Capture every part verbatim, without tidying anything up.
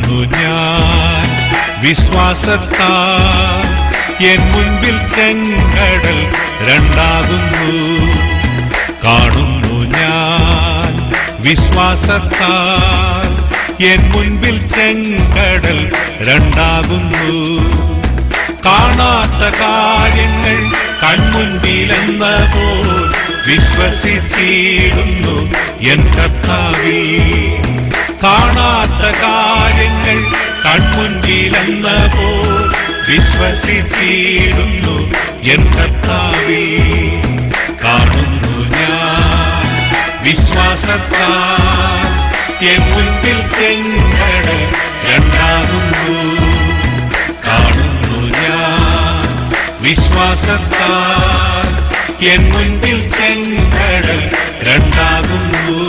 കാണുന്നു ഞാൻ വിശ്വാസത്താൽ എൻ മുൻപിൽ ചെങ്കടൽ രണ്ടാകുന്നു. കാണുന്നു ഞാൻ വിശ്വാസത്താൽ എൻ മുൻപിൽ ചെങ്കടൽ രണ്ടാകുന്നു. കാണാത്ത കാര്യങ്ങൾ കൺമുൻപിലെന്ന പോൽ വിശ്വസിച്ചിടുന്നു എൻ കർത്താവിൽ. കാണാത്ത കാര്യങ്ങൾ കൺമുൻപിലെന്ന പോൽ വിശ്വസിച്ചിടുന്നു എൻ കർത്താവിൽ. കാണുന്നു ഞാൻ വിശ്വാസത്താൽ എൻ മുൻപിൽ ചെങ്കടൽ രണ്ടാകുന്നു. കാണുന്നു ഞാൻ വിശ്വാസത്താൽ എൻ മുൻപിൽ ചെങ്കടൽ രണ്ടാകുന്നു.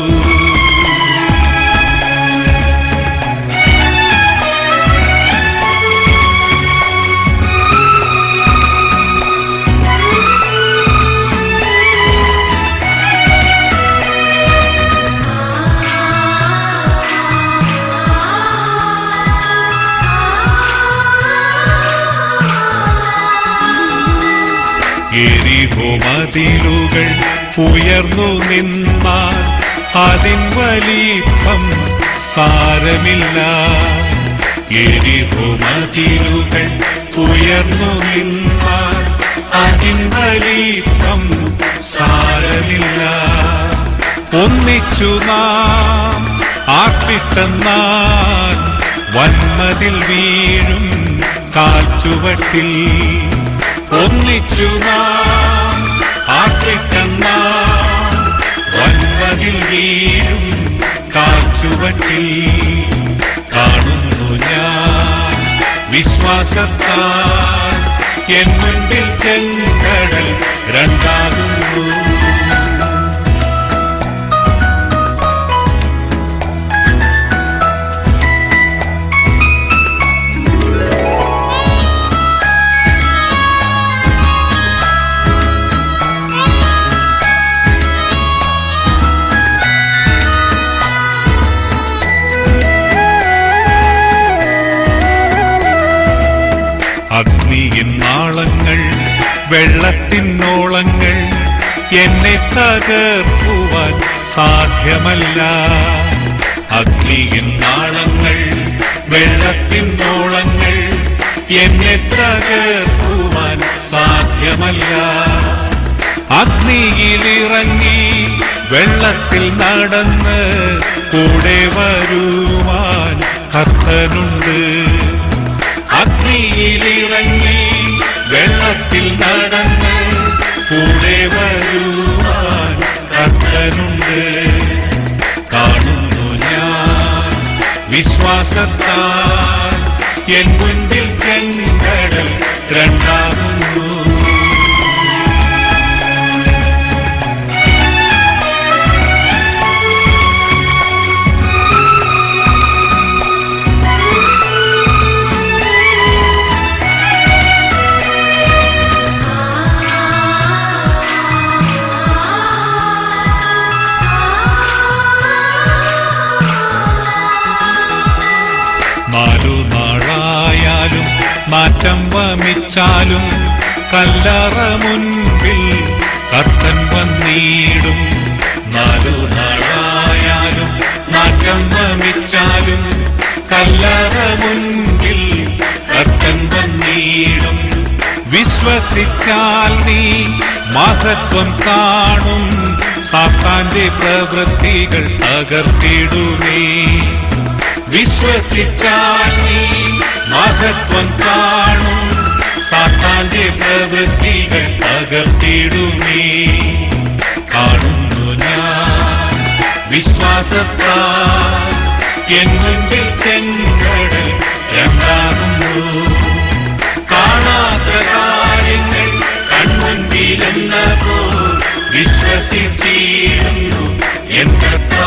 എരിഹോ മതിലുകൾ ഉയർന്നു നിന്നാൽ അതിൻ വലിപ്പം സാരമില്ല. എരിഹോ മതിലുകൾ ഉയർന്നു നിന്നാൽ അതിൻ വലിപ്പം സാരമില്ല. ഒന്നിച്ചു നാം ആർപ്പിട്ടെന്നാൽ വന്മതിൽ വീഴും കാൽച്ചുവട്ടിൽ. ഒന്നിച്ചു നാം ആർപ്പിട്ടെന്നാൽ വന്മതിൽ വീഴും കാൽച്ചുവട്ടിൽ. കാണുന്നു ഞാൻ വിശ്വാസത്താൽ എൻ മുൻപിൽ ചെങ്കടൽ രണ്ടാകുന്നു. അഗ്നിയിൻ നാളങ്ങൾ വെള്ളത്തിനോളങ്ങൾ എന്നെ തകർക്കുവാൻ സാധ്യമല്ല. അഗ്നിയിൻ നാളങ്ങൾ വെള്ളത്തിനോളങ്ങൾ എന്നെ തകർക്കുവാൻ സാധ്യമല്ല. അഗ്നിയിലിറങ്ങി വെള്ളത്തിൽ നടന്ന് കൂടെ വരുവാൻ കർത്തനുണ്ട്. അഗ്നിയിലിറങ്ങി വെള്ളത്തിൽ നടന്ന് കൂടെ വരുവാൻ കർത്തനുണ്ട്. കാണുന്നു ഞാൻ വിശ്വാസത്താൽ എൻ മുൻപിൽ ചെങ്കടൽ രണ്ടാകുന്നു. നാലു നാളായാലും മാറ്റം വമിച്ചാലും കല്ലറ മുൻപിൽ കർത്തൻ വന്നിടും. നാലു നാളായാലും മാറ്റം വമിച്ചാലും കല്ലറ മുൻപിൽ കർത്തൻ വന്നിടും. വിശ്വസിച്ചാൽ നീ മഹത്വം കാണും. സാത്താന്റെ പ്രവൃത്തികൾ തകർത്തിടുമേ. വിശ്വസിച്ചാൽ നീ മഹത്വം കാണും. സാത്താന്റെ പ്രവൃത്തികൾ തകർത്തിടുമേ. കാണുന്നു ഞാൻ വിശ്വാസത്താൽ എൻ മുൻപിൽ ചെങ്കടൽ രണ്ടാകുന്നു. കാണാത്ത കാര്യങ്ങൾ കൺമുൻപിലെന്ന പോൽ വിശ്വസിച്ചിടുന്നു എൻ കർത്താവ്.